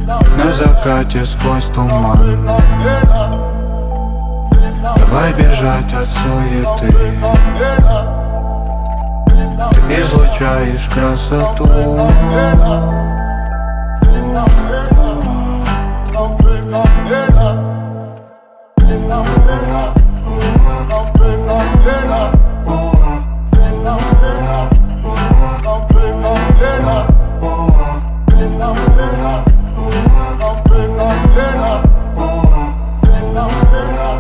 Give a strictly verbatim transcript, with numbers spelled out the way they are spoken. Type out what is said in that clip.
на закате сквозь туман. Давай бежать от суеты. Ты излучаешь красоту.